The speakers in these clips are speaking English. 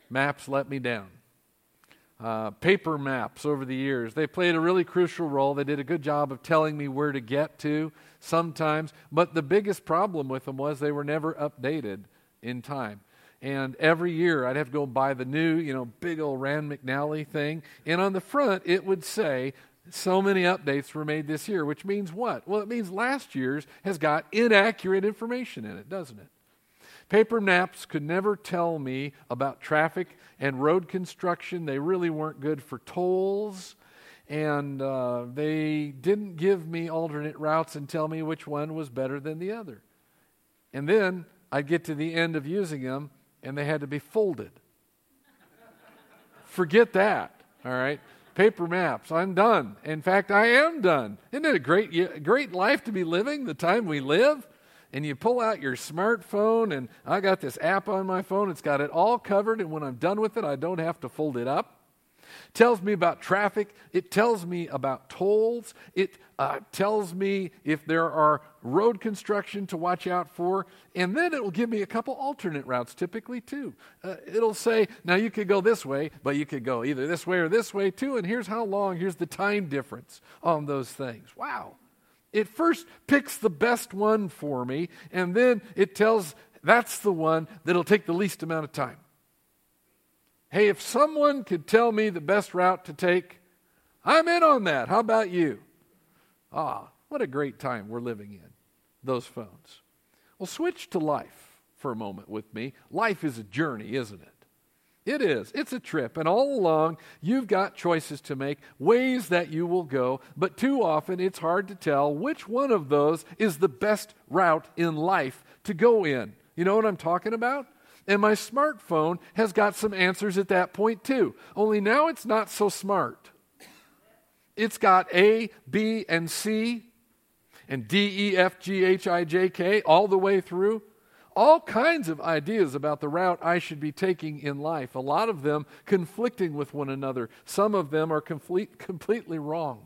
maps let me down. Paper maps over the years, they played a really crucial role. They did a good job of telling me where to get to sometimes, but the biggest problem with them was they were never updated in time. And every year I'd have to go buy the new, big old Rand McNally thing, and on the front it would say, so many updates were made this year, which means what? Well, it means last year's has got inaccurate information in it, doesn't it? Paper maps could never tell me about traffic and road construction. They really weren't good for tolls, and they didn't give me alternate routes and tell me which one was better than the other. And then I'd get to the end of using them, and they had to be folded. Forget that, all right? Paper maps, I'm done. In fact, I am done. Isn't it a great life to be living, the time we live? And you pull out your smartphone, and I got this app on my phone. It's got it all covered, and when I'm done with it, I don't have to fold it up. It tells me about traffic. It tells me about tolls. It tells me if there are road construction to watch out for. And then it will give me a couple alternate routes typically too. It'll say, now you could go this way, but you could go either this way or this way too. And here's how long, here's the time difference on those things. Wow. It first picks the best one for me, and then it tells that's the one that'll take the least amount of time. Hey, if someone could tell me the best route to take, I'm in on that. How about you? What a great time we're living in, those phones. Well, switch to life for a moment with me. Life is a journey, isn't it? It is. It's a trip. And all along, you've got choices to make, ways that you will go. But too often, it's hard to tell which one of those is the best route in life to go in. You know what I'm talking about? And my smartphone has got some answers at that point too. Only now it's not so smart. It's got A, B, and C, and D, E, F, G, H, I, J, K, all the way through. All kinds of ideas about the route I should be taking in life. A lot of them conflicting with one another. Some of them are completely wrong.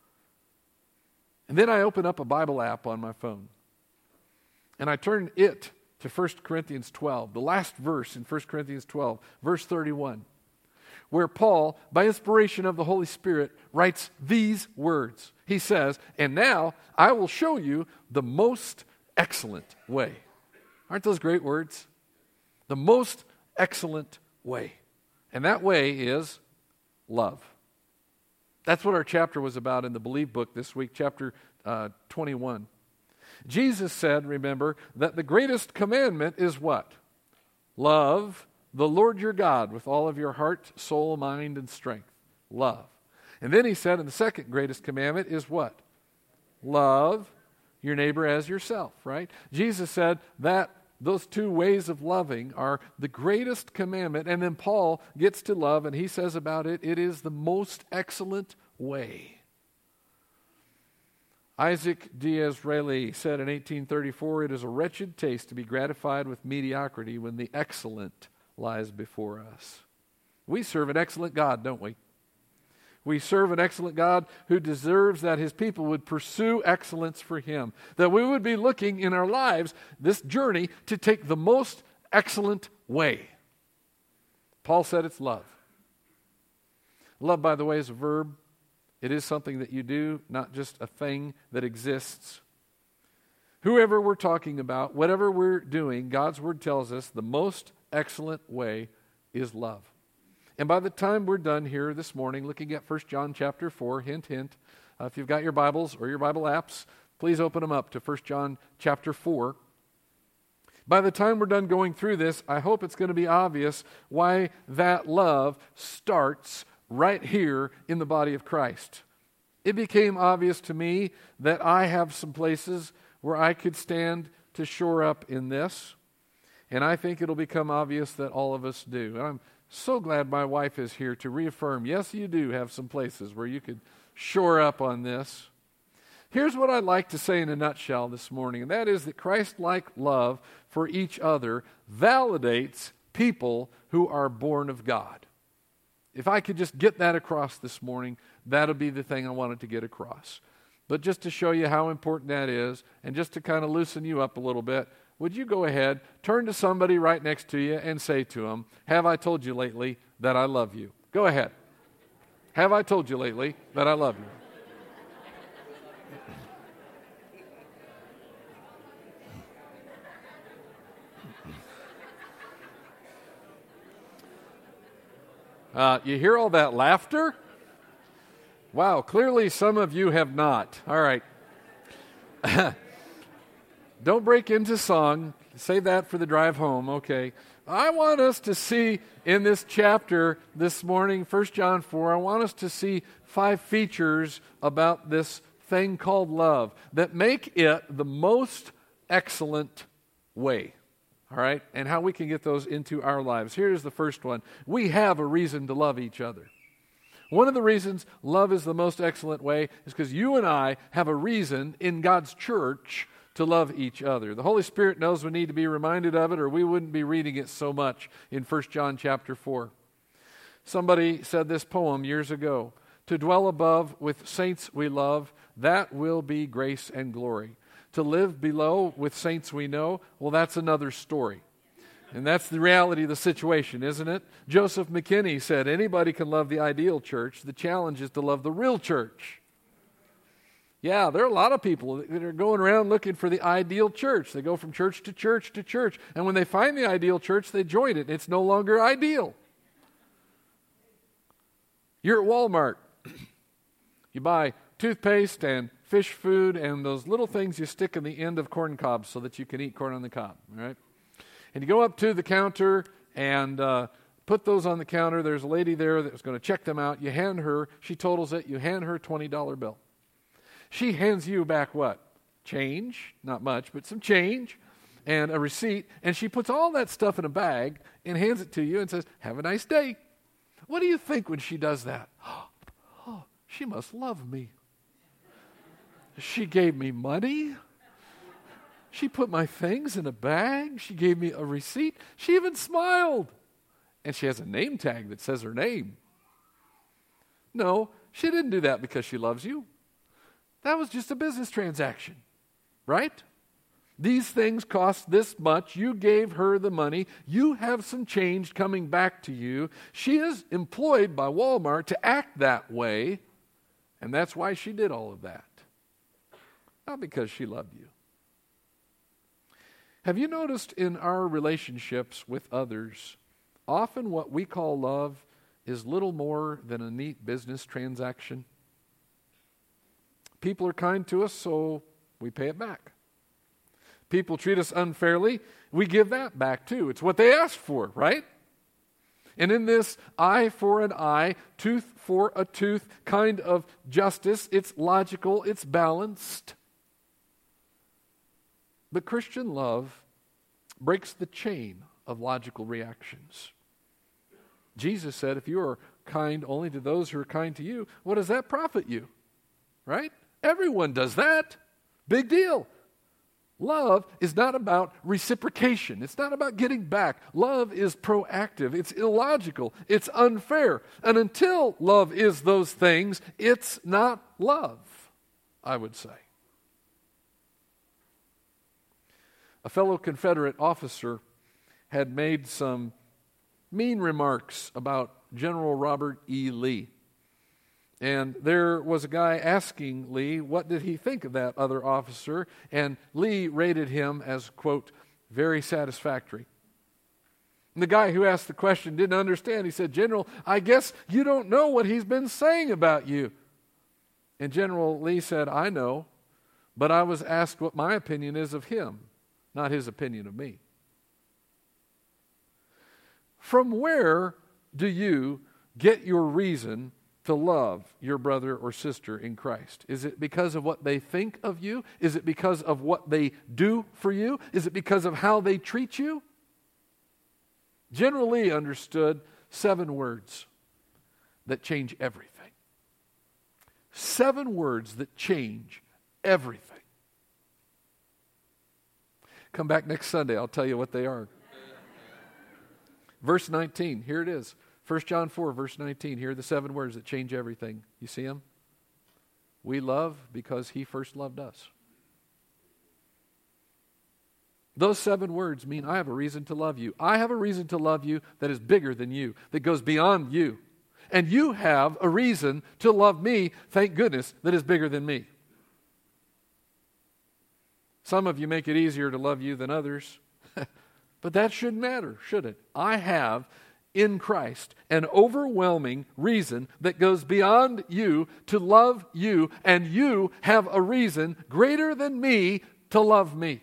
And then I open up a Bible app on my phone. And I turn it to 1 Corinthians 12, the last verse in 1 Corinthians 12, verse 31, where Paul, by inspiration of the Holy Spirit, writes these words. He says, and now I will show you the most excellent way. Aren't those great words? The most excellent way. And that way is love. That's what our chapter was about in the Believe book this week, chapter 21. Jesus said, remember, that the greatest commandment is what? Love the Lord your God with all of your heart, soul, mind, and strength. Love. And then he said, and the second greatest commandment is what? Love your neighbor as yourself, right? Jesus said that those two ways of loving are the greatest commandment. And then Paul gets to love, and he says about it, it is the most excellent way. Isaac D'Israeli said in 1834, it is a wretched taste to be gratified with mediocrity when the excellent lies before us. We serve an excellent God, don't we? We serve an excellent God who deserves that his people would pursue excellence for him. That we would be looking in our lives, this journey, to take the most excellent way. Paul said it's love. Love, by the way, is a verb. It is something that you do, not just a thing that exists. Whoever we're talking about, whatever we're doing, God's word tells us the most excellent way is love. And by the time we're done here this morning, looking at 1 John chapter 4, hint, hint, if you've got your Bibles or your Bible apps, please open them up to 1 John chapter 4. By the time we're done going through this, I hope it's going to be obvious why that love starts right here in the body of Christ. It became obvious to me that I have some places where I could stand to shore up in this, and I think it'll become obvious that all of us do. And I'm so glad my wife is here to reaffirm, yes, you do have some places where you could shore up on this. Here's what I'd like to say in a nutshell this morning, and that is that Christ-like love for each other validates people who are born of God. If I could just get that across this morning, that'll be the thing I wanted to get across. But just to show you how important that is, and just to kind of loosen you up a little bit, would you go ahead, turn to somebody right next to you and say to them, have I told you lately that I love you? Go ahead. Have I told you lately that I love you? You hear all that laughter? Wow, clearly some of you have not. All right. Don't break into song. Save that for the drive home, okay. I want us to see in this chapter this morning, 1 John 4, I want us to see 5 features about this thing called love that make it the most excellent way. All right? And how we can get those into our lives. Here's the first one. We have a reason to love each other. One of the reasons love is the most excellent way is because you and I have a reason in God's church to love each other. The Holy Spirit knows we need to be reminded of it, or we wouldn't be reading it so much in 1 John chapter 4. Somebody said this poem years ago, to dwell above with saints we love, that will be grace and glory. To live below with saints we know, well, that's another story. And that's the reality of the situation, isn't it? Joseph McKinney said, anybody can love the ideal church. The challenge is to love the real church. Yeah, there are a lot of people that are going around looking for the ideal church. They go from church to church to church. And when they find the ideal church, they join it. It's no longer ideal. You're at Walmart. You buy toothpaste and fish food and those little things you stick in the end of corn cobs so that you can eat corn on the cob, all right? And you go up to the counter and put those on the counter. There's a lady there that's going to check them out. You hand her, she totals it, you hand her a $20 bill. She hands you back what? Change, not much, but some change and a receipt. And she puts all that stuff in a bag and hands it to you and says, have a nice day. What do you think when she does that? Oh, she must love me. She gave me money. She put my things in a bag. She gave me a receipt. She even smiled. And she has a name tag that says her name. No, she didn't do that because she loves you. That was just a business transaction, right? These things cost this much. You gave her the money. You have some change coming back to you. She is employed by Walmart to act that way, and that's why she did all of that. Not because she loved you. Have you noticed in our relationships with others, often what we call love is little more than a neat business transaction? People are kind to us, so we pay it back. People treat us unfairly, we give that back too. It's what they asked for, right? And in this eye for an eye, tooth for a tooth kind of justice, it's logical, it's balanced. But Christian love breaks the chain of logical reactions. Jesus said, if you are kind only to those who are kind to you, what does that profit you? Right? Everyone does that. Big deal. Love is not about reciprocation. It's not about getting back. Love is proactive. It's illogical. It's unfair. And until love is those things, it's not love, I would say. A fellow Confederate officer had made some mean remarks about General Robert E. Lee. And there was a guy asking Lee, what did he think of that other officer? And Lee rated him as, quote, very satisfactory. And the guy who asked the question didn't understand. He said, General, I guess you don't know what he's been saying about you. And General Lee said, I know, but I was asked what my opinion is of him, not his opinion of me. From where do you get your reason to love your brother or sister in Christ? Is it because of what they think of you? Is it because of what they do for you? Is it because of how they treat you? General Lee understood 7 words that change everything. 7 words that change everything. Come back next Sunday, I'll tell you what they are. Verse 19, here it is. 1 John 4, verse 19. Here are the 7 words that change everything. You see them? We love because he first loved us. Those 7 words mean I have a reason to love you. I have a reason to love you that is bigger than you, that goes beyond you. And you have a reason to love me, thank goodness, that is bigger than me. Some of you make it easier to love you than others. But that shouldn't matter, should it? I have in Christ an overwhelming reason that goes beyond you to love you, and you have a reason greater than me to love me.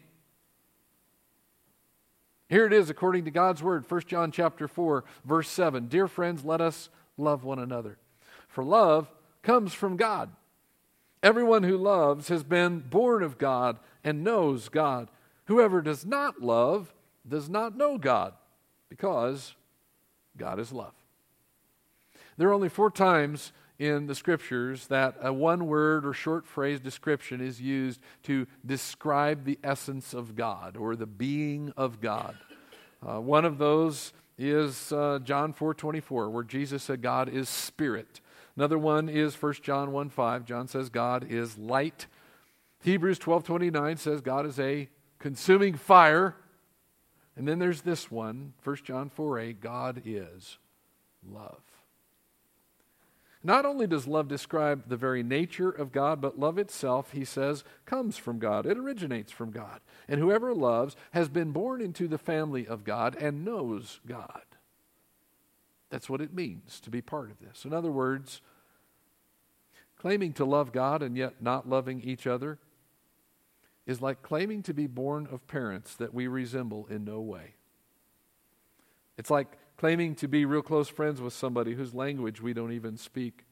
Here it is according to God's word, 1 John chapter 4, verse 7. Dear friends, let us love one another. For love comes from God. Everyone who loves has been born of God and knows God. Whoever does not love does not know God, because God is love. There are only 4 times in the Scriptures that a one-word or short phrase description is used to describe the essence of God or the being of God. One of those is John 4:24, where Jesus said God is spirit. Another one is 1 John 1:5. John says God is light. Hebrews 12:29 says God is a consuming fire. And then there's this one, 1 John 4:8, God is love. Not only does love describe the very nature of God, but love itself, he says, comes from God. It originates from God. And whoever loves has been born into the family of God and knows God. That's what it means to be part of this. In other words, claiming to love God and yet not loving each other is like claiming to be born of parents that we resemble in no way. It's like claiming to be real close friends with somebody whose language we don't even speak.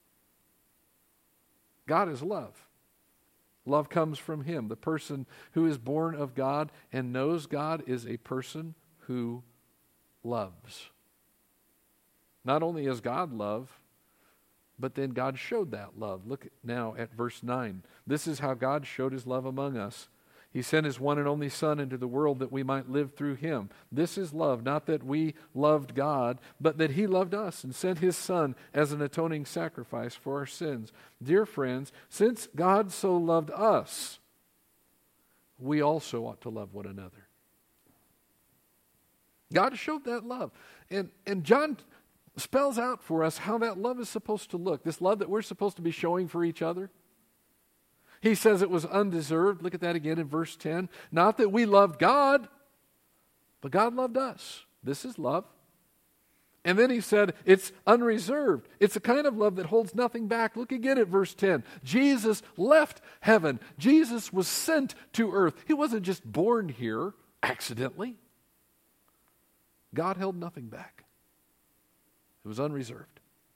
God is love. Love comes from Him. The person who is born of God and knows God is a person who loves. Not only is God love, but then God showed that love. Look now at verse 9. This is how God showed His love among us. He sent His one and only Son into the world that we might live through Him. This is love, not that we loved God, but that He loved us and sent His Son as an atoning sacrifice for our sins. Dear friends, since God so loved us, we also ought to love one another. God showed that love. And John spells out for us how that love is supposed to look, this love that we're supposed to be showing for each other. He says it was undeserved. Look at that again in verse 10. Not that we loved God, but God loved us. This is love. And then he said it's unreserved. It's a kind of love that holds nothing back. Look again at verse 10. Jesus left heaven. Jesus was sent to earth. He wasn't just born here accidentally. God held nothing back. It was unreserved.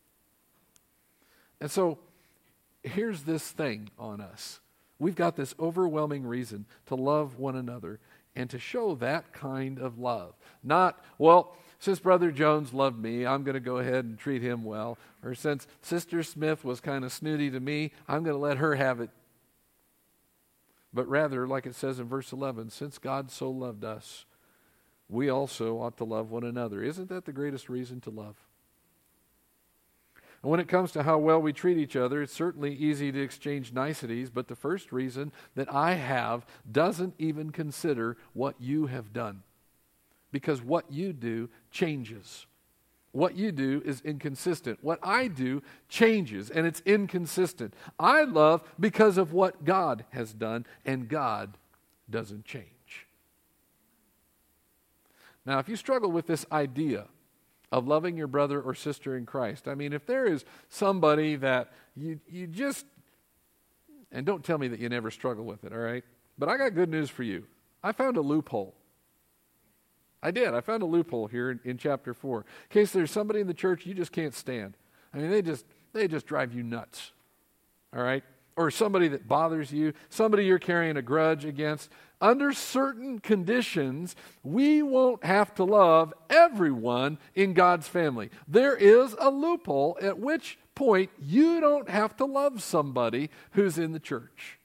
And so here's this thing on us. We've got this overwhelming reason to love one another and to show that kind of love. Not, well, since Brother Jones loved me, I'm going to go ahead and treat him well. Or since Sister Smith was kind of snooty to me, I'm going to let her have it. But rather, like it says in verse 11, since God so loved us, we also ought to love one another. Isn't that the greatest reason to love? And when it comes to how well we treat each other, it's certainly easy to exchange niceties, but the first reason that I have doesn't even consider what you have done. Because what you do changes. What you do is inconsistent. What I do changes, and it's inconsistent. I love because of what God has done, and God doesn't change. Now, if you struggle with this idea of loving your brother or sister in Christ. I mean, if there is somebody that you just, and don't tell me that you never struggle with it, all right? But I got good news for you. I found a loophole. I did. I found a loophole here in chapter 4. In case there's somebody in the church you just can't stand. I mean, they just drive you nuts, all right? Or somebody that bothers you, somebody you're carrying a grudge against. Under certain conditions, we won't have to love everyone in God's family. There is a loophole at which point you don't have to love somebody who's in the church.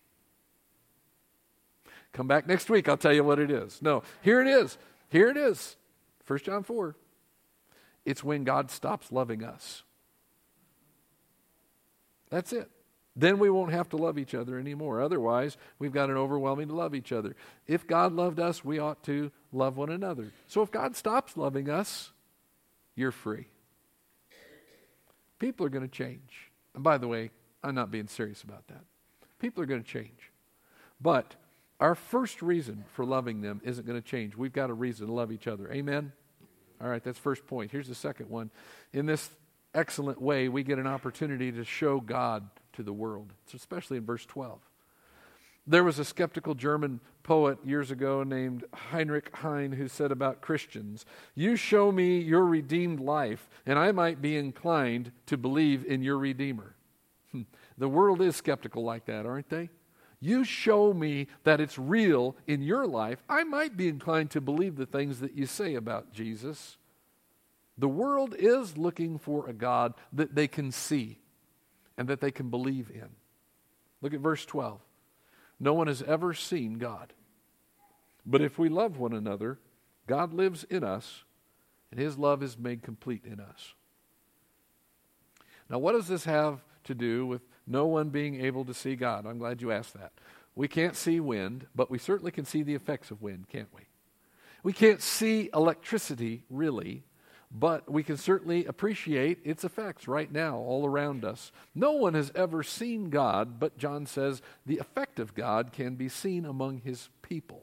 Come back next week, I'll tell you what it is. No, here it is. Here it is. 1 John 4. It's when God stops loving us. That's it. Then we won't have to love each other anymore. Otherwise, we've got an overwhelming to love each other. If God loved us, we ought to love one another. So if God stops loving us, you're free. People are going to change. And by the way, I'm not being serious about that. People are going to change. But our first reason for loving them isn't going to change. We've got a reason to love each other. Amen? All right, that's first point. Here's the second one. In this excellent way, we get an opportunity to show God to the world, especially in verse 12. There was a skeptical German poet years ago named Heinrich Heine who said about Christians, "You show me your redeemed life, and I might be inclined to believe in your Redeemer." The world is skeptical like that, aren't they? You show me that it's real in your life, I might be inclined to believe the things that you say about Jesus. The world is looking for a God that they can see and that they can believe in. Look at verse 12. No one has ever seen God. But if we love one another, God lives in us, and his love is made complete in us. Now, what does this have to do with no one being able to see God? I'm glad you asked that. We can't see wind, but we certainly can see the effects of wind, can't we? We can't see electricity, really, but we can certainly appreciate its effects right now all around us. No one has ever seen God, but John says the effect of God can be seen among his people.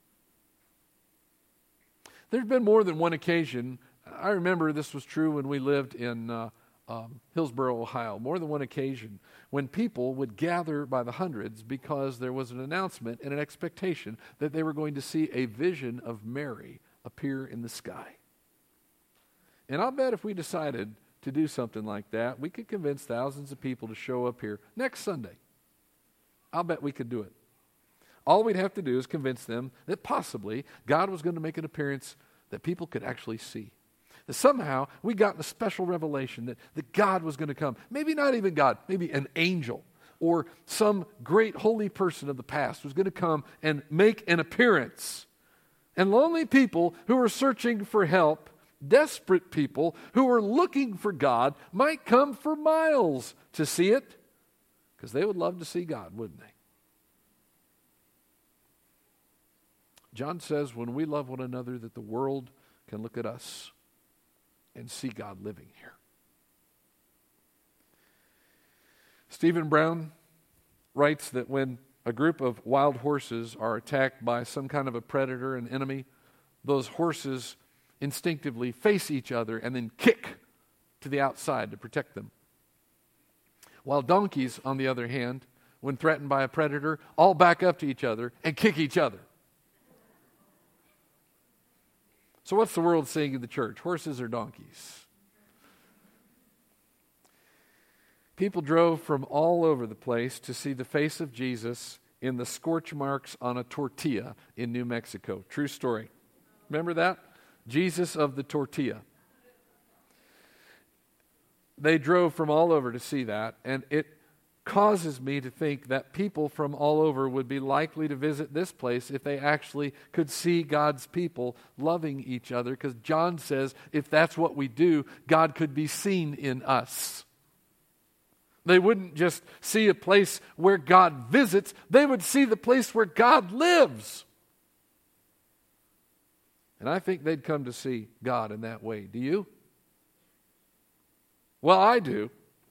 There's been more than one occasion. I remember this was true when we lived in Hillsboro, Ohio. More than one occasion when people would gather by the hundreds because there was an announcement and an expectation that they were going to see a vision of Mary appear in the sky. And I'll bet if we decided to do something like that, we could convince thousands of people to show up here next Sunday. I'll bet we could do it. All we'd have to do is convince them that possibly God was going to make an appearance that people could actually see. That somehow we got a special revelation that God was going to come. Maybe not even God, maybe an angel or some great holy person of the past was going to come and make an appearance. And lonely people who were searching for help, desperate people who were looking for God, might come for miles to see it because they would love to see God, wouldn't they? John says when we love one another that the world can look at us and see God living here. Stephen Brown writes that when a group of wild horses are attacked by some kind of a predator, an enemy, those horses instinctively face each other and then kick to the outside to protect them. While donkeys, on the other hand, when threatened by a predator, all back up to each other and kick each other. So what's the world saying in the church? Horses or donkeys? People drove from all over the place to see the face of Jesus in the scorch marks on a tortilla in New Mexico. True story. Remember that? Jesus of the tortilla. They drove from all over to see that, and it causes me to think that people from all over would be likely to visit this place if they actually could see God's people loving each other, because John says if that's what we do, God could be seen in us. They wouldn't just see a place where God visits, they would see the place where God lives. And I think they'd come to see God in that way. Do you? Well, I do.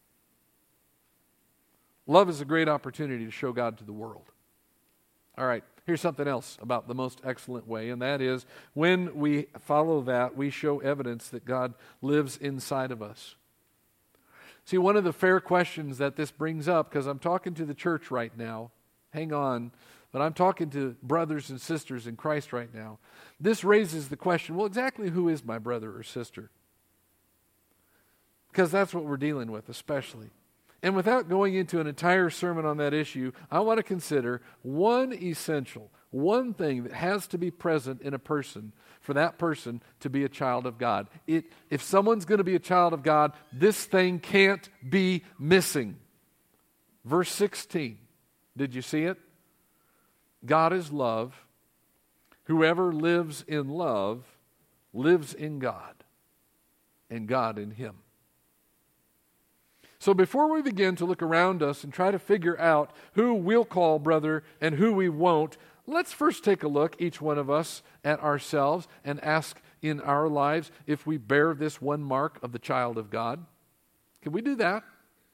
Love is a great opportunity to show God to the world. All right, here's something else about the most excellent way, and that is when we follow that, we show evidence that God lives inside of us. See, one of the fair questions that this brings up, because I'm talking to the church right now, hang on, but I'm talking to brothers and sisters in Christ right now. This raises the question, well, exactly who is my brother or sister? Because that's what we're dealing with, especially. And without going into an entire sermon on that issue, I want to consider one thing that has to be present in a person for that person to be a child of God. If someone's going to be a child of God, this thing can't be missing. Verse 16, did you see it? God is love. Whoever lives in love lives in God, and God in him. So before we begin to look around us and try to figure out who we'll call brother and who we won't, let's first take a look, each one of us, at ourselves and ask in our lives if we bear this one mark of the child of God. Can we do that?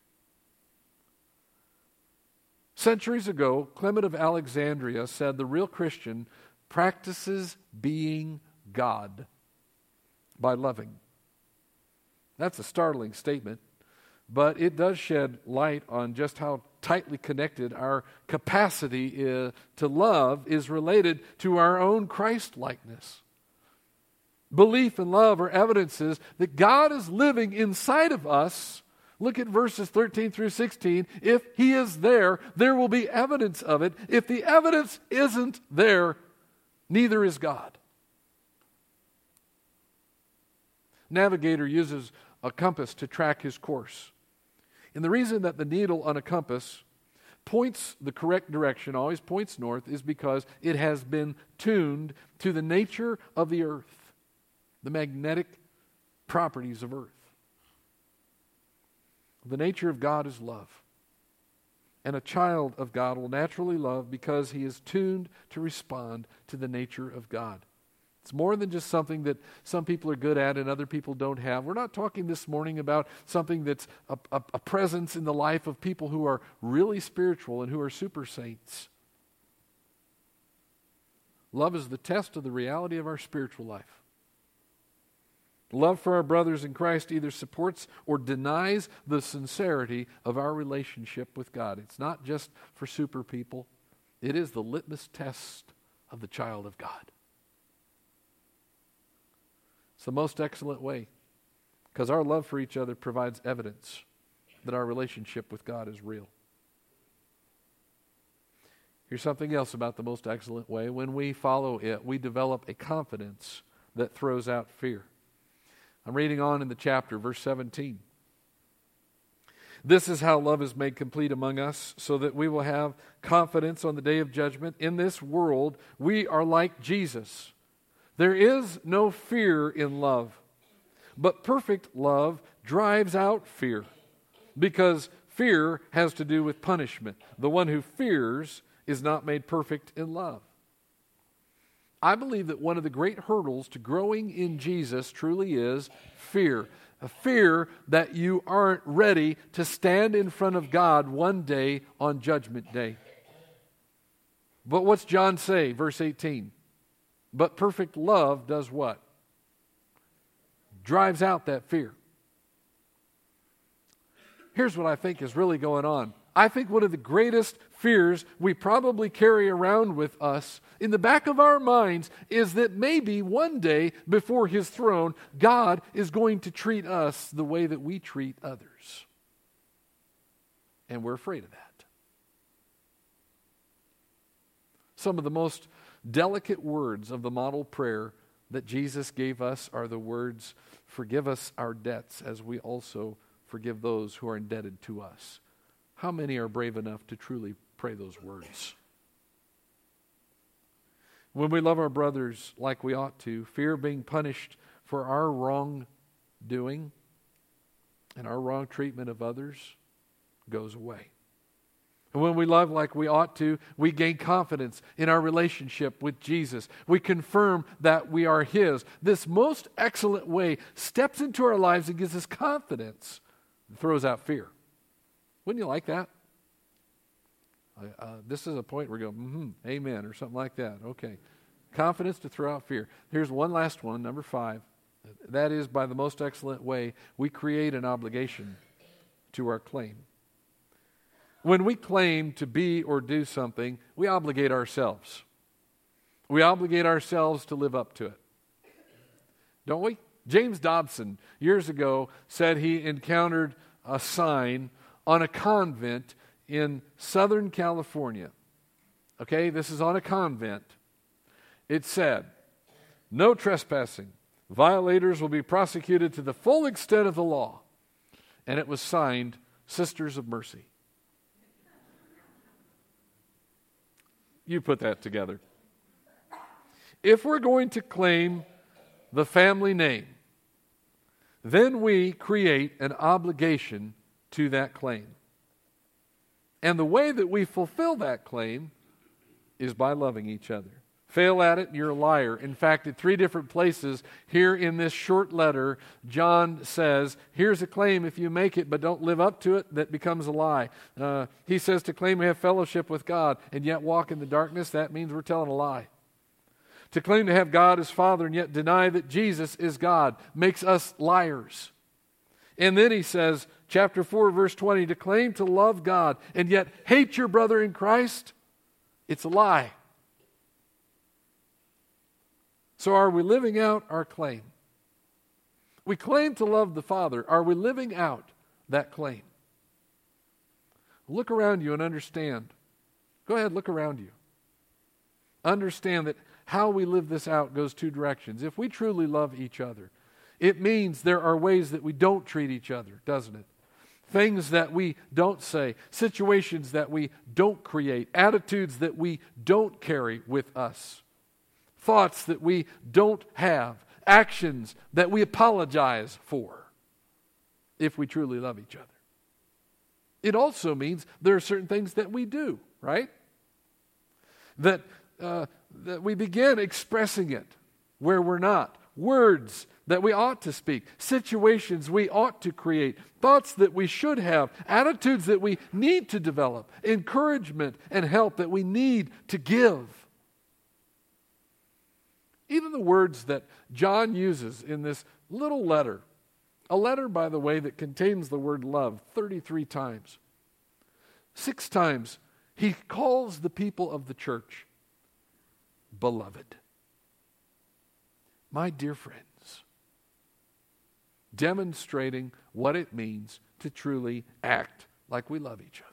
Centuries ago, Clement of Alexandria said the real Christian practices being God by loving. That's a startling statement, but it does shed light on just how tightly connected our capacity to love is related to our own Christ-likeness. Belief and love are evidences that God is living inside of us. Look at verses 13 through 16. If He is there, there will be evidence of it. If the evidence isn't there, neither is God. Navigator uses a compass to track his course. And the reason that the needle on a compass points the correct direction, always points north, is because it has been tuned to the nature of the earth, the magnetic properties of earth. The nature of God is love. And a child of God will naturally love because he is tuned to respond to the nature of God. It's more than just something that some people are good at and other people don't have. We're not talking this morning about something that's a presence in the life of people who are really spiritual and who are super saints. Love is the test of the reality of our spiritual life. Love for our brothers in Christ either supports or denies the sincerity of our relationship with God. It's not just for super people. It is the litmus test of the child of God. It's the most excellent way, because our love for each other provides evidence that our relationship with God is real. Here's something else about the most excellent way. When we follow it, we develop a confidence that throws out fear. I'm reading on in the chapter, verse 17. This is how love is made complete among us, so that we will have confidence on the day of judgment. In this world, we are like Jesus. There is no fear in love, but perfect love drives out fear, because fear has to do with punishment. The one who fears is not made perfect in love. I believe that one of the great hurdles to growing in Jesus truly is fear. A fear that you aren't ready to stand in front of God one day on Judgment Day. But what's John say, verse 18? But perfect love does what? Drives out that fear. Here's what I think is really going on. I think one of the greatest fears we probably carry around with us in the back of our minds is that maybe one day before His throne, God is going to treat us the way that we treat others. And we're afraid of that. Some of the most delicate words of the model prayer that Jesus gave us are the words, "Forgive us our debts as we also forgive those who are indebted to us." How many are brave enough to truly pray those words? When we love our brothers like we ought to, fear of being punished for our wrongdoing and our wrong treatment of others goes away. And when we love like we ought to, we gain confidence in our relationship with Jesus. We confirm that we are His. This most excellent way steps into our lives and gives us confidence and throws out fear. Wouldn't you like that? This is a point where we go, amen, or something like that. Okay. Confidence to throw out fear. Here's one last one, number 5. That is, by the most excellent way, we create an obligation to our claim. When we claim to be or do something, we obligate ourselves. We obligate ourselves to live up to it. Don't we? James Dobson, years ago, said he encountered a sign on a convent in Southern California. Okay, this is on a convent. It said, "No trespassing. Violators will be prosecuted to the full extent of the law." And it was signed, Sisters of Mercy. You put that together. If we're going to claim the family name, then we create an obligation to that claim. And the way that we fulfill that claim is by loving each other. Fail at it, you're a liar. In fact, at 3 different places here in this short letter, John says, here's a claim, if you make it but don't live up to it, that becomes a lie. He says to claim we have fellowship with God and yet walk in the darkness, that means we're telling a lie. To claim to have God as Father and yet deny that Jesus is God makes us liars. And then he says, chapter 4, verse 20, to claim to love God and yet hate your brother in Christ, it's a lie. So are we living out our claim? We claim to love the Father. Are we living out that claim? Look around you and understand. Go ahead, look around you. Understand that how we live this out goes 2 directions. If we truly love each other, it means there are ways that we don't treat each other, doesn't it? Things that we don't say, situations that we don't create, attitudes that we don't carry with us. Thoughts that we don't have, actions that we apologize for, if we truly love each other. It also means there are certain things that we do, right? That we begin expressing it where we're not. Words that we ought to speak, situations we ought to create, thoughts that we should have, attitudes that we need to develop, encouragement and help that we need to give. Even the words that John uses in this little letter, a letter, by the way, that contains the word love 33 times. 6 times he calls the people of the church beloved. My dear friends, demonstrating what it means to truly act like we love each other.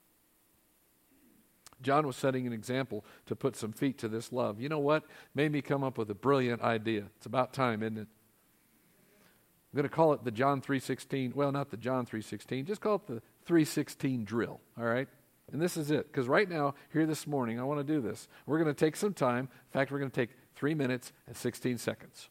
John was setting an example to put some feet to this love. You know what? Made me come up with a brilliant idea. It's about time, isn't it? I'm going to call it the John 3:16. Well, not the John 3:16. Just call it the 3:16 drill, all right? And this is it. Because right now, here this morning, I want to do this. We're going to take some time. In fact, we're going to take 3 minutes and 16 seconds.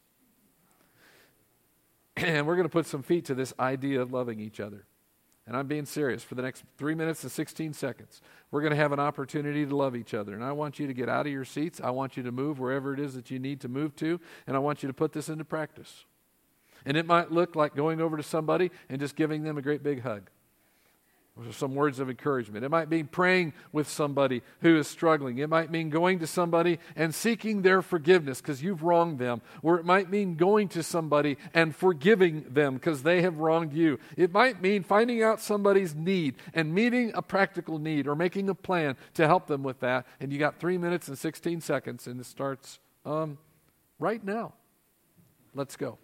And we're going to put some feet to this idea of loving each other. And I'm being serious. For the next 3 minutes and 16 seconds, we're going to have an opportunity to love each other. And I want you to get out of your seats. I want you to move wherever it is that you need to move to. And I want you to put this into practice. And it might look like going over to somebody and just giving them a great big hug. Or some words of encouragement. It might mean praying with somebody who is struggling. It might mean going to somebody and seeking their forgiveness because you've wronged them. Or it might mean going to somebody and forgiving them because they have wronged you. It might mean finding out somebody's need and meeting a practical need or making a plan to help them with that. And you got 3 minutes and 16 seconds and it starts right now. Let's go.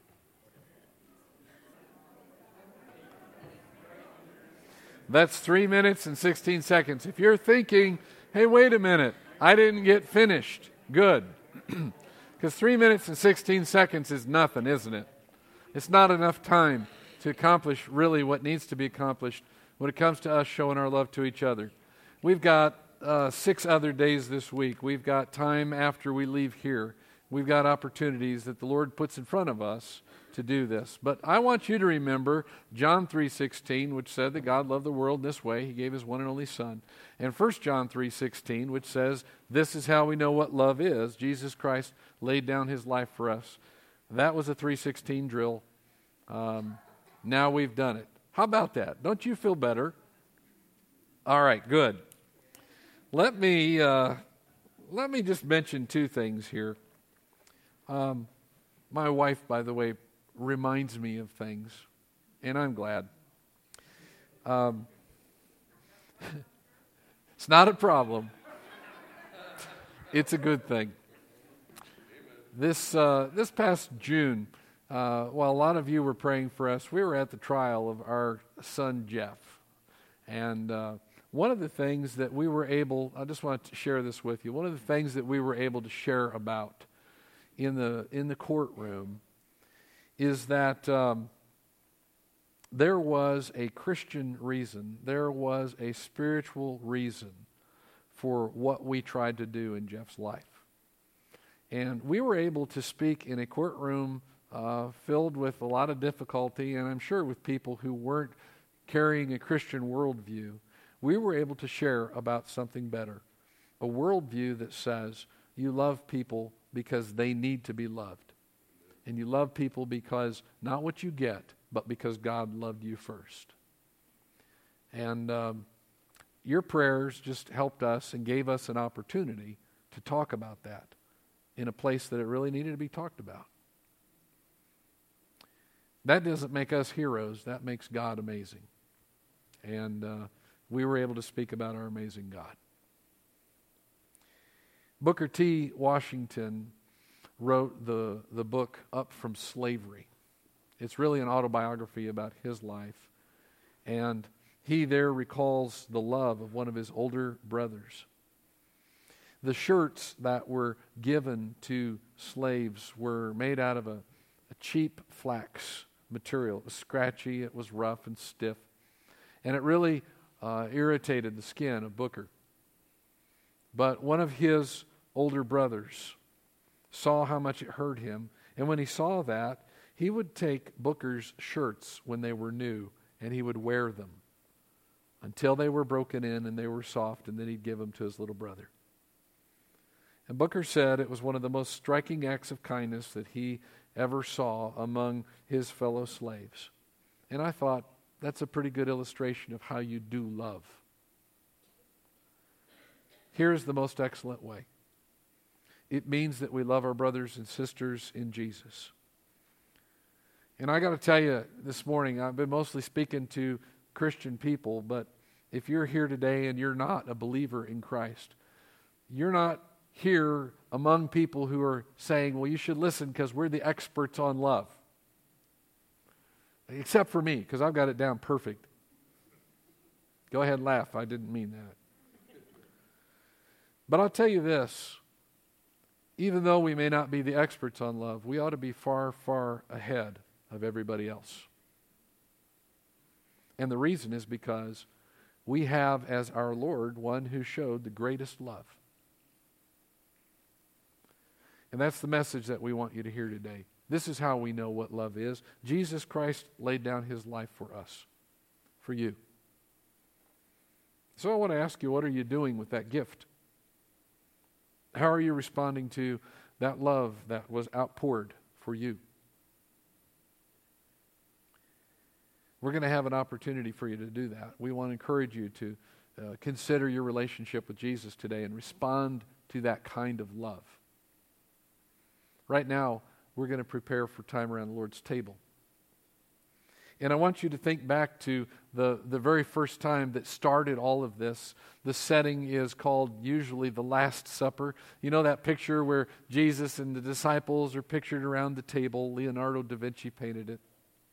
That's 3 minutes and 16 seconds. If you're thinking, hey, wait a minute, I didn't get finished. Good. Because 3 minutes and 16 seconds is nothing, isn't it? It's not enough time to accomplish really what needs to be accomplished when it comes to us showing our love to each other. We've got 6 other days this week. We've got time after we leave here. We've got opportunities that the Lord puts in front of us to do this. But I want you to remember John 3:16, which said that God loved the world in this way. He gave His one and only Son. And 1 John 3:16, which says, this is how we know what love is. Jesus Christ laid down His life for us. That was a 3:16 drill. Now we've done it. How about that? Don't you feel better? All right, good. Let me just mention 2 things here. My wife, by the way, reminds me of things, and I'm glad. It's not a problem. It's a good thing. This past June, while a lot of you were praying for us, we were at the trial of our son Jeff. And one of the things that we were able, I just want to share this with you, one of the things that we were able to share about in the courtroom is that there was a Christian reason, there was a spiritual reason for what we tried to do in Jeff's life. And we were able to speak in a courtroom filled with a lot of difficulty, and I'm sure with people who weren't carrying a Christian worldview, we were able to share about something better. A worldview that says you love people because they need to be loved. And you love people because not what you get, but because God loved you first. And your prayers just helped us and gave us an opportunity to talk about that in a place that it really needed to be talked about. That doesn't make us heroes. That makes God amazing. And we were able to speak about our amazing God. Booker T. Washington wrote the book Up from Slavery. It's really an autobiography about his life. And he there recalls the love of one of his older brothers. The shirts that were given to slaves were made out of a cheap flax material. It was scratchy, it was rough and stiff. And it really irritated the skin of Booker. But one of his older brothers saw how much it hurt him. And when he saw that, he would take Booker's shirts when they were new and he would wear them until they were broken in and they were soft, and then he'd give them to his little brother. And Booker said it was one of the most striking acts of kindness that he ever saw among his fellow slaves. And I thought, that's a pretty good illustration of how you do love. Here's the most excellent way. It means that we love our brothers and sisters in Jesus. And I got to tell you this morning, I've been mostly speaking to Christian people, but if you're here today and you're not a believer in Christ, you're not here among people who are saying, well, you should listen because we're the experts on love. Except for me, because I've got it down perfect. Go ahead and laugh. I didn't mean that. But I'll tell you this. Even though we may not be the experts on love, we ought to be far, far ahead of everybody else. And the reason is because we have as our Lord one who showed the greatest love. And that's the message that we want you to hear today. This is how we know what love is. Jesus Christ laid down his life for us, for you. So I want to ask you, what are you doing with that gift? How are you responding to that love that was outpoured for you? We're going to have an opportunity for you to do that. We want to encourage you to consider your relationship with Jesus today and respond to that kind of love. Right now, we're going to prepare for time around the Lord's table. And I want you to think back to the very first time that started all of this. The setting is called usually the Last Supper. You know that picture where Jesus and the disciples are pictured around the table? Leonardo da Vinci painted it.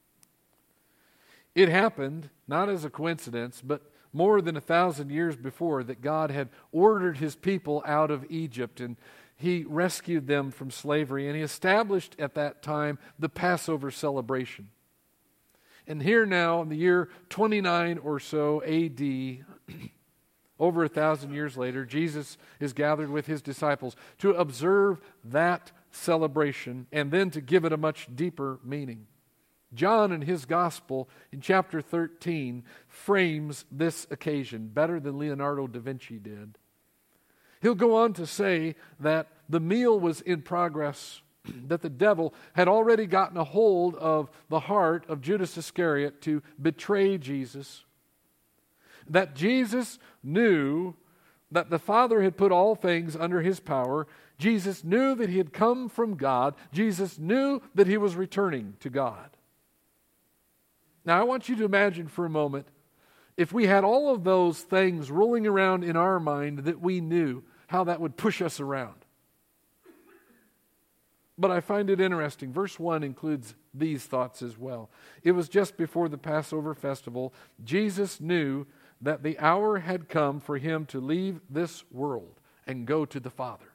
It happened, not as a coincidence, but more than 1,000 years before, that God had ordered his people out of Egypt, and he rescued them from slavery, and he established at that time the Passover celebration. And here now, in the year 29 or so A.D., over 1,000 years later, Jesus is gathered with his disciples to observe that celebration and then to give it a much deeper meaning. John in his gospel in chapter 13 frames this occasion better than Leonardo da Vinci did. He'll go on to say that the meal was in progress, that the devil had already gotten a hold of the heart of Judas Iscariot to betray Jesus, that Jesus knew that the Father had put all things under his power. Jesus knew that he had come from God. Jesus knew that he was returning to God. Now, I want you to imagine for a moment, if we had all of those things rolling around in our mind that we knew, how that would push us around. But I find it interesting. Verse 1 includes these thoughts as well. It was just before the Passover festival. Jesus knew that the hour had come for him to leave this world and go to the Father.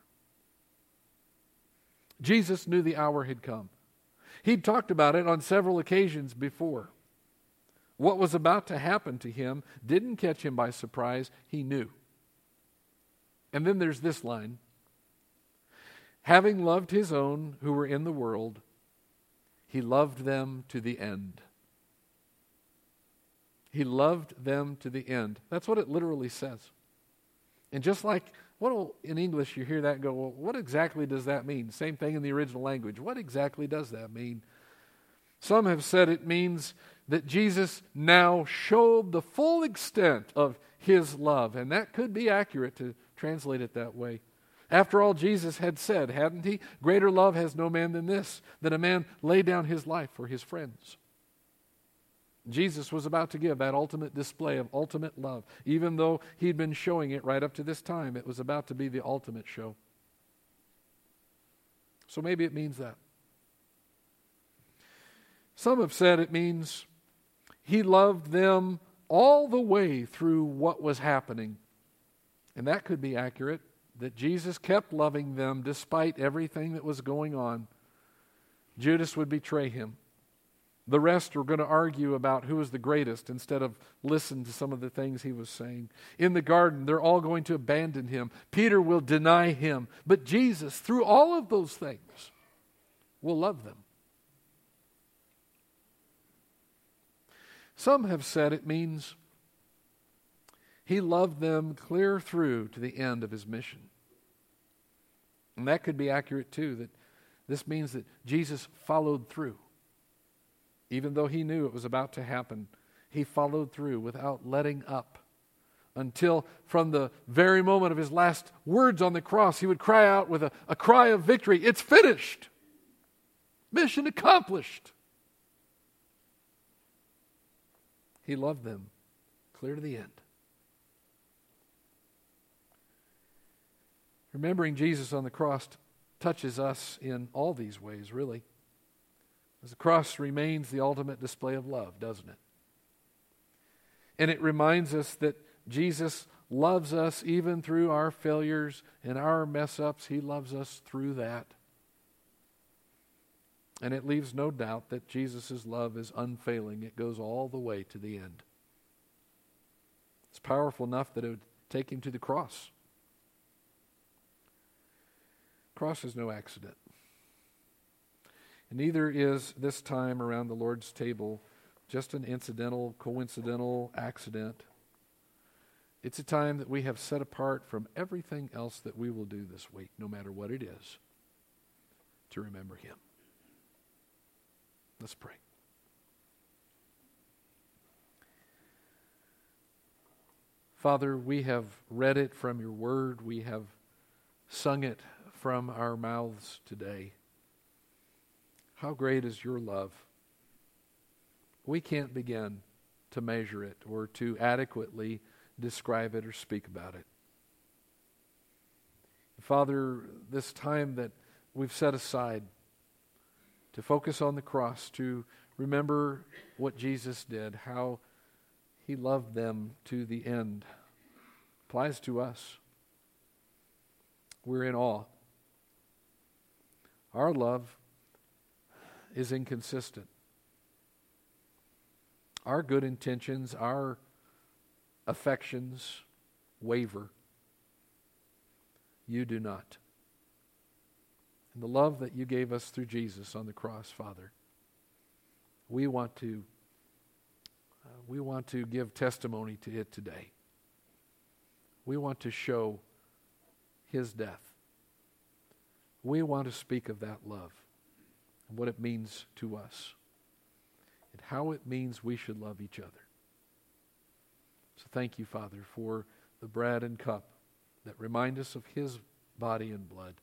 Jesus knew the hour had come. He'd talked about it on several occasions before. What was about to happen to him didn't catch him by surprise. He knew. And then there's this line. Having loved his own who were in the world, he loved them to the end. He loved them to the end. That's what it literally says. And just like, in English you hear that and go, well, what exactly does that mean? Same thing in the original language. What exactly does that mean? Some have said it means that Jesus now showed the full extent of his love. And that could be accurate to translate it that way. After all, Jesus had said, hadn't he? Greater love has no man than this, that a man lay down his life for his friends. Jesus was about to give that ultimate display of ultimate love. Even though he'd been showing it right up to this time, it was about to be the ultimate show. So maybe it means that. Some have said it means he loved them all the way through what was happening. And that could be accurate, that Jesus kept loving them despite everything that was going on. Judas would betray him. The rest were going to argue about who was the greatest instead of listen to some of the things he was saying. In the garden, they're all going to abandon him. Peter will deny him. But Jesus, through all of those things, will love them. Some have said it means he loved them clear through to the end of his mission. And that could be accurate too, that this means that Jesus followed through. Even though he knew it was about to happen, he followed through without letting up until from the very moment of his last words on the cross, he would cry out with a cry of victory, "It's finished! Mission accomplished!" He loved them clear to the end. Remembering Jesus on the cross touches us in all these ways, really. As the cross remains the ultimate display of love, doesn't it? And it reminds us that Jesus loves us even through our failures and our mess-ups. He loves us through that. And it leaves no doubt that Jesus' love is unfailing. It goes all the way to the end. It's powerful enough that it would take him to the cross. Cross is no accident. And neither is this time around the Lord's table just an incidental, coincidental accident. It's a time that we have set apart from everything else that we will do this week, no matter what it is, to remember him. Let's pray. Father, we have read it from your word. We have sung it from our mouths today. How great is your love? We can't begin to measure it or to adequately describe it or speak about it. Father, this time that we've set aside to focus on the cross, to remember what Jesus did, how he loved them to the end, applies to us. We're in awe. Our love is inconsistent. Our good intentions, our affections waver. You do not. And the love that you gave us through Jesus on the cross, Father, we want to give testimony to it today. We want to show his death. We want to speak of that love and what it means to us and how it means we should love each other. So thank you, Father, for the bread and cup that remind us of his body and blood.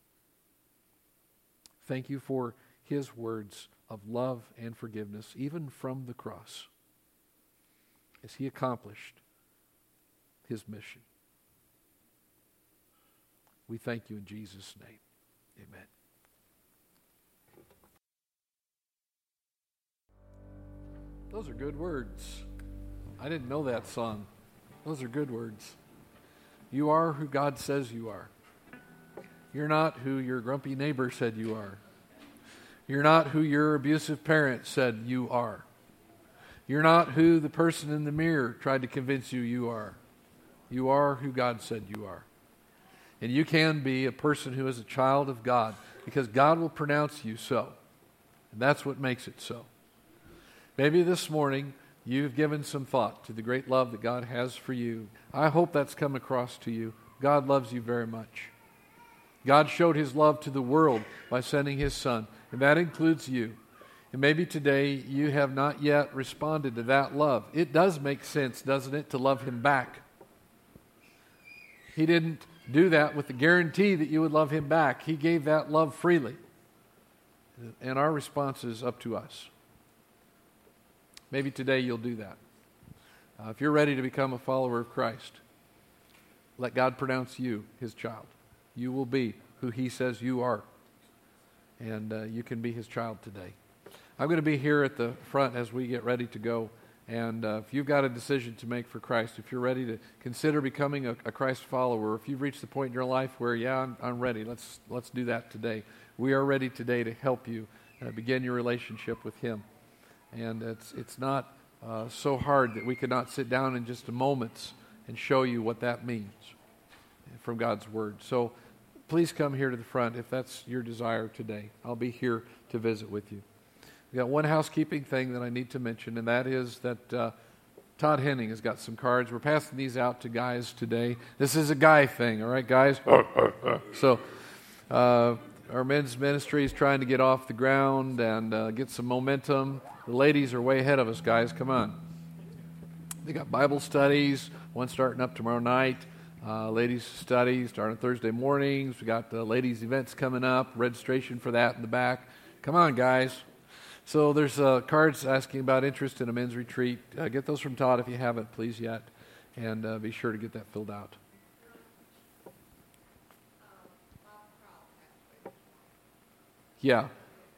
Thank you for his words of love and forgiveness, even from the cross, as he accomplished his mission. We thank you in Jesus' name. Amen. Those are good words. I didn't know that song. Those are good words. You are who God says you are. You're not who your grumpy neighbor said you are. You're not who your abusive parent said you are. You're not who the person in the mirror tried to convince you you are. You are who God said you are. And you can be a person who is a child of God because God will pronounce you so. And that's what makes it so. Maybe this morning You've given some thought to the great love that God has for you. I hope that's come across to you. God loves you very much. God showed His love to the world by sending His Son, and that includes you. And maybe today you have not yet responded to that love. It does make sense, doesn't it, to love Him back. He didn't do that with the guarantee that you would love Him back. He gave that love freely. And our response is up to us. Maybe today you'll do that. If you're ready to become a follower of Christ, let God pronounce you His child. You will be who He says you are. And you can be His child today. I'm going to be here at the front as we get ready to go. And if you've got a decision to make for Christ, if you're ready to consider becoming a Christ follower, if you've reached the point in your life where, I'm ready, let's do that today. We are ready today to help you begin your relationship with Him. And it's not so hard that we could not sit down in just a moment and show you what that means from God's Word. So please come here to the front if that's your desire today. I'll be here to visit with you. We've got one housekeeping thing that I need to mention, and that is that Todd Henning has got some cards. We're passing these out to guys today. This is a guy thing, all right, guys? So our men's ministry is trying to get off the ground and get some momentum. The ladies are way ahead of us, guys. Come on. They got Bible studies, one starting up tomorrow night. Ladies' studies starting Thursday mornings. We got the ladies' events coming up, registration for that in the back. Come on, guys. So there's cards asking about interest in a men's retreat. Get those from Todd if you haven't, please, yet. And be sure to get that filled out. Yeah.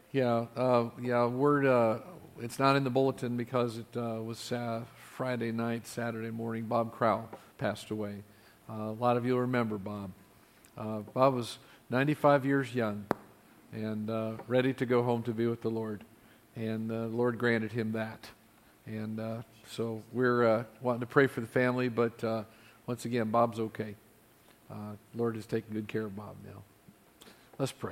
Word. It's not in the bulletin because it was Friday night, Saturday morning. Bob Crowell passed away. A lot of you will remember Bob. Bob was 95 years young and ready to go home to be with the Lord. And the Lord granted him that. And so we're wanting to pray for the family, but once again, Bob's okay. Lord is taking good care of Bob now. Let's pray.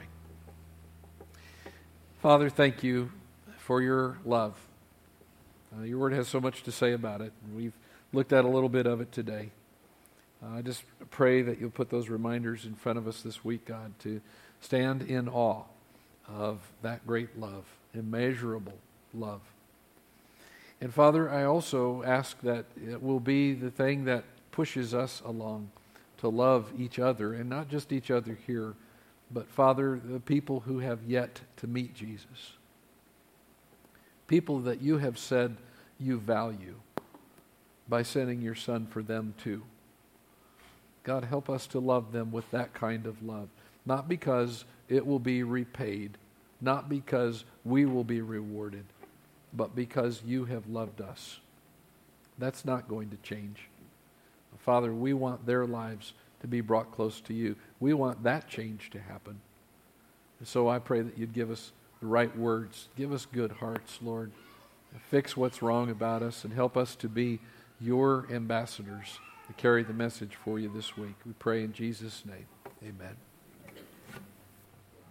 Father, thank you for your love. Your word has so much to say about it. And we've looked at a little bit of it today. I just pray that you'll put those reminders in front of us this week, God, to stand in awe of that great love, immeasurable love. And Father, I also ask that it will be the thing that pushes us along to love each other, and not just each other here, but Father, the people who have yet to meet Jesus. People that you have said you value by sending your Son for them too. God, help us to love them with that kind of love. Not because it will be repaid, not because we will be rewarded, but because you have loved us. That's not going to change. Father, we want their lives to be brought close to you. We want that change to happen. And so I pray that you'd give us the right words. Give us good hearts, Lord. Fix what's wrong about us and help us to be your ambassadors to carry the message for you this week. We pray in Jesus' name. Amen.